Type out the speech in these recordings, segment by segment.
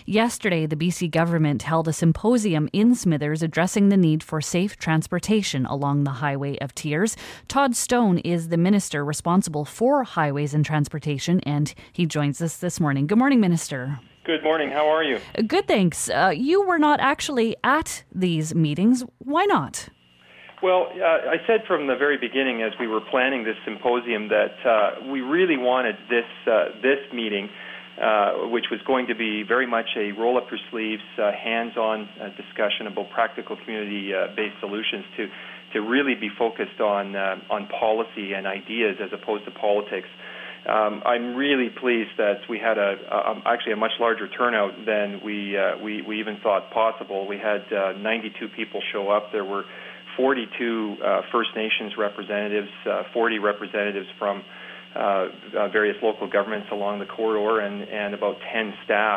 Yesterday, the BC government held a symposium in Smithers addressing the need for safe transportation along the Highway of Tears. Todd Stone is the minister responsible for highways and transportation, and he joins us this morning. Good morning, Minister. Good morning. How are you? Good, thanks. You were not actually at these meetings. Why not? Well, I said from the very beginning as we were planning this symposium that we really wanted this meeting, which was going to be very much a roll-up-your-sleeves, hands-on discussion about practical community-based solutions to really be focused on policy and ideas as opposed to politics. I'm really pleased that we had actually a much larger turnout than we even thought possible. We had 92 people show up. There were 42 First Nations representatives, 40 representatives from various local governments along the corridor, and about 10 staff.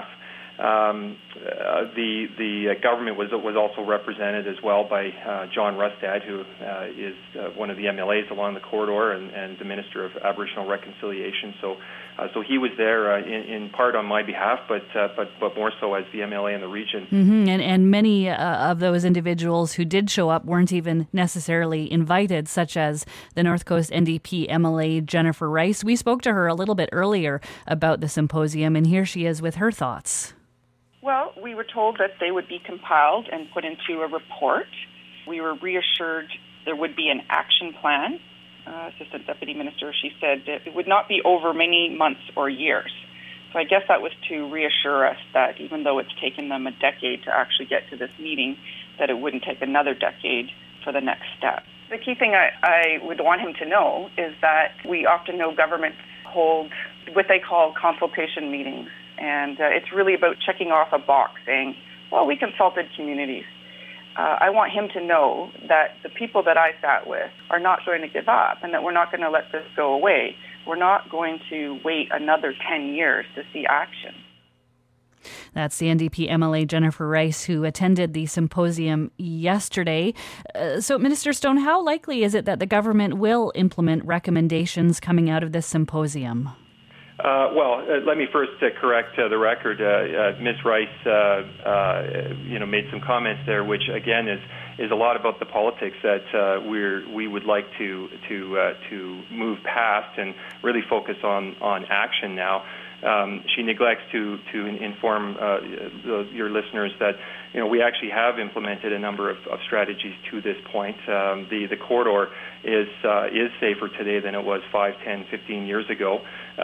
The government was also represented as well by John Rustad, who is one of the MLAs along the corridor and the Minister of Aboriginal Reconciliation. So he was there in part on my behalf, but more so as the MLA in the region. Mm-hmm. And many of those individuals who did show up weren't even necessarily invited, such as the North Coast NDP MLA Jennifer Rice. We spoke to her a little bit earlier about the symposium, and here she is with her thoughts. Well, we were told that they would be compiled and put into a report. We were reassured there would be an action plan. Assistant Deputy Minister, she said that it would not be over many months or years. So I guess that was to reassure us that even though it's taken them a decade to actually get to this meeting, that it wouldn't take another decade for the next step. The key thing I would want him to know is that we often know governments hold what they call consultation meetings. And it's really about checking off a box saying, well, we consulted communities. I want him to know that the people that I sat with are not going to give up and that we're not going to let this go away. We're not going to wait another 10 years to see action. That's the NDP MLA Jennifer Rice, who attended the symposium yesterday. So, Minister Stone, how likely is it that the government will implement recommendations coming out of this symposium? Let me first correct the record. Ms. Rice, made some comments there, which again is a lot about the politics that we would like to move past and really focus on action now. She neglects to inform your listeners that we actually have implemented a number of strategies to this point. The corridor is safer today than it was 5, 10, 15 years ago.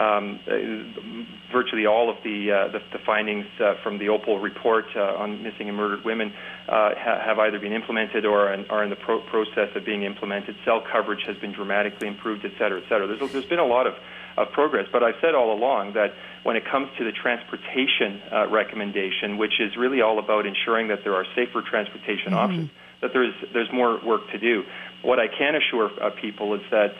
Virtually all of the findings from the Opal report on missing and murdered women have either been implemented or are in the process of being implemented. Cell coverage has been dramatically improved, et cetera, et cetera. There's been a lot of progress, but I've said all along that when it comes to the transportation recommendation, which is really all about ensuring that there are safer transportation options, that there's more work to do. What I can assure people is that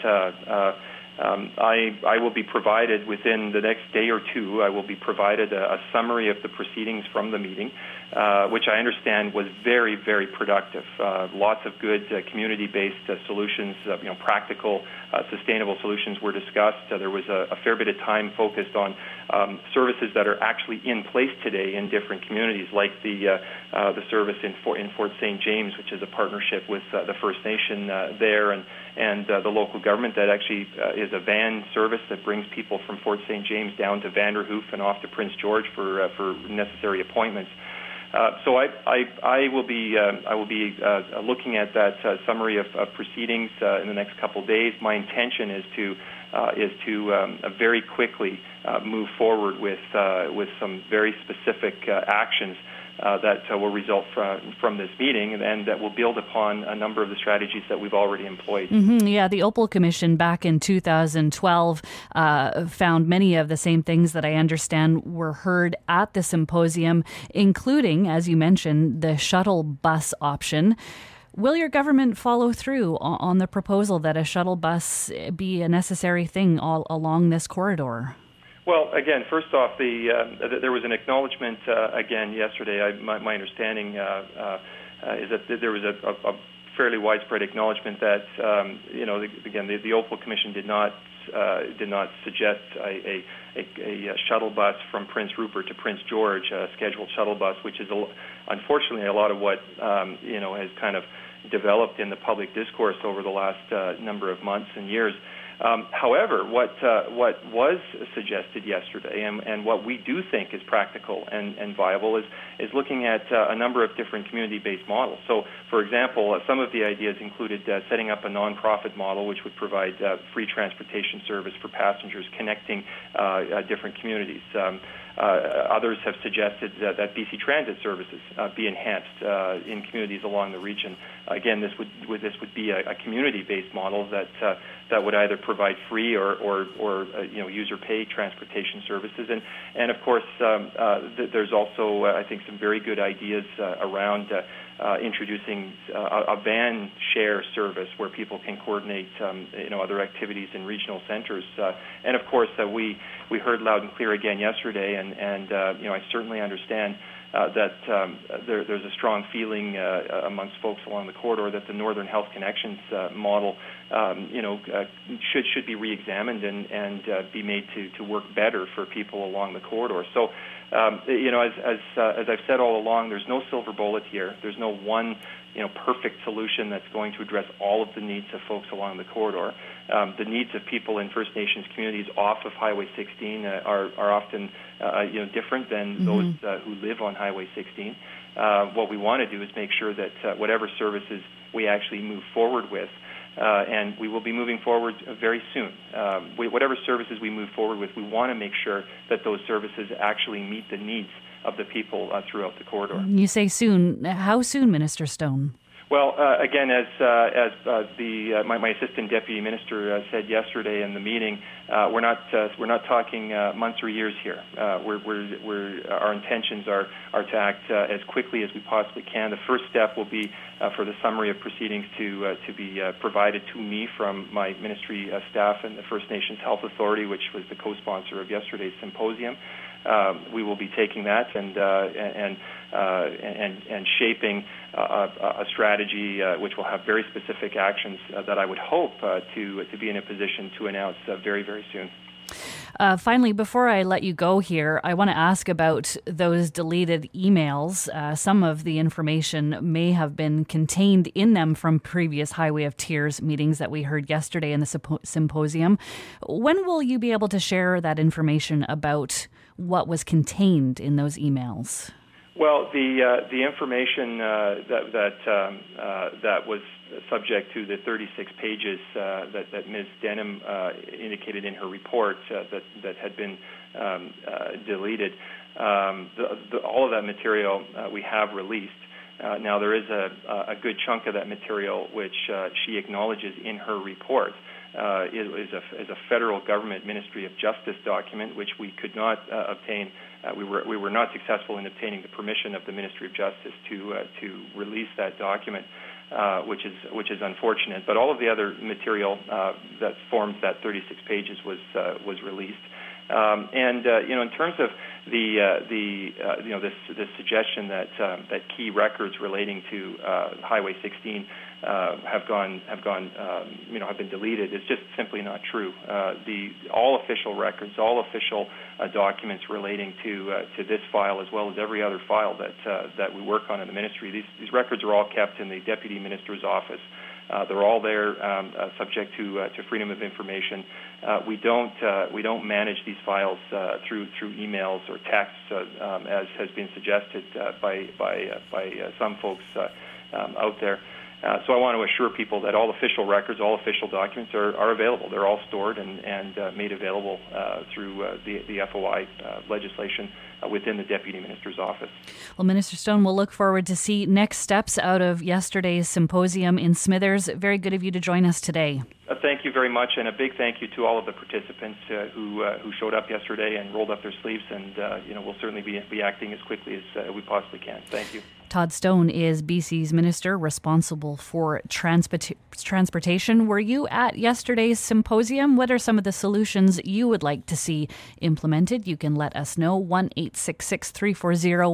I will be provided within the next day or two. I will be provided a summary of the proceedings from the meeting, which I understand was very, very productive. Lots of good community-based solutions, practical, sustainable solutions were discussed. There was a fair bit of time focused on services that are actually in place today in different communities, like the service in Fort St. James, which is a partnership with the First Nation there and the local government that actually is a van service that brings people from Fort St. James down to Vanderhoof and off to Prince George for necessary appointments. So I will be looking at that summary of proceedings in the next couple of days. My intention is to very quickly move forward with some very specific actions that will result from this meeting, and that will build upon a number of the strategies that we've already employed. Mm-hmm. Yeah, the Opal Commission back in 2012 found many of the same things that I understand were heard at the symposium, including, as you mentioned, the shuttle bus option. Will your government follow through on the proposal that a shuttle bus be a necessary thing all along this corridor? Well, again, first off, there was an acknowledgement again yesterday. My understanding is that there was a fairly widespread acknowledgement that again the Opal Commission did not suggest a shuttle bus from Prince Rupert to Prince George, a scheduled shuttle bus, which is unfortunately a lot of what has kind of developed in the public discourse over the last number of months and years. However, what was suggested yesterday, and what we do think is practical and viable, is looking at a number of different community-based models. So, for example, some of the ideas included setting up a nonprofit model which would provide free transportation service for passengers connecting different communities. Others have suggested that BC Transit services be enhanced in communities along the region. Again, this would be a community-based model that would either provide free or user-pay transportation services. And of course, there's also I think some very good ideas around introducing a van share service where people can coordinate other activities in regional centers. And of course, we heard loud and clear again yesterday, and I certainly understand that there's a strong feeling amongst folks along the corridor that the Northern Health Connections model should be re-examined and be made to work better for people along the corridor. So, as I've said all along, there's no silver bullet here. There's no one perfect solution that's going to address all of the needs of folks along the corridor. The needs of people in First Nations communities off of Highway 16 are often different than those who live on Highway 16. What we want to do is make sure that whatever services we actually move forward with, and we will be moving forward very soon. Whatever services we move forward with, we want to make sure that those services actually meet the needs of the people throughout the corridor. You say soon. How soon, Minister Stone? Well, again, as my assistant deputy minister said yesterday in the meeting, we're not talking months or years here. Our intentions are to act as quickly as we possibly can. The first step will be for the summary of proceedings to be provided to me from my ministry staff and the First Nations Health Authority, which was the co-sponsor of yesterday's symposium. We will be taking that and shaping a strategy which will have very specific actions that I would hope to be in a position to announce very, very soon. Finally, before I let you go here, I want to ask about those deleted emails. Some of the information may have been contained in them from previous Highway of Tears meetings that we heard yesterday in the symposium. When will you be able to share that information about what was contained in those emails? Well, the information that was subject to the 36 pages that Ms. Denham indicated in her report that had been deleted, all of that material we have released. Now, there is a good chunk of that material which she acknowledges in her report. Is a federal government Ministry of Justice document, which we could not obtain. We were not successful in obtaining the permission of the Ministry of Justice to release that document, which is unfortunate. But all of the other material that forms that 36 pages was released. In terms of this suggestion that key records relating to Highway 16 have been deleted is just simply not true. All official records, all official documents relating to this file, as well as every other file that we work on in the ministry, these records are all kept in the Deputy Minister's office. They're all there, subject to freedom of information. We don't manage these files through emails or texts, as has been suggested by some folks out there. So I want to assure people that all official records, all official documents are available. They're all stored and made available through the FOI legislation within the Deputy Minister's office. Well, Minister Stone, we'll look forward to see next steps out of yesterday's symposium in Smithers. Very good of you to join us today. Thank you very much, and a big thank you to all of the participants who showed up yesterday and rolled up their sleeves, and we'll certainly be acting as quickly as we possibly can. Thank you. Todd Stone is BC's minister responsible for transportation. Were you at yesterday's symposium? What are some of the solutions you would like to see implemented? You can let us know.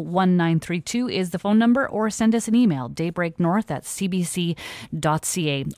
1-866-340-1932 is the phone number, or send us an email, daybreaknorth@cbc.ca.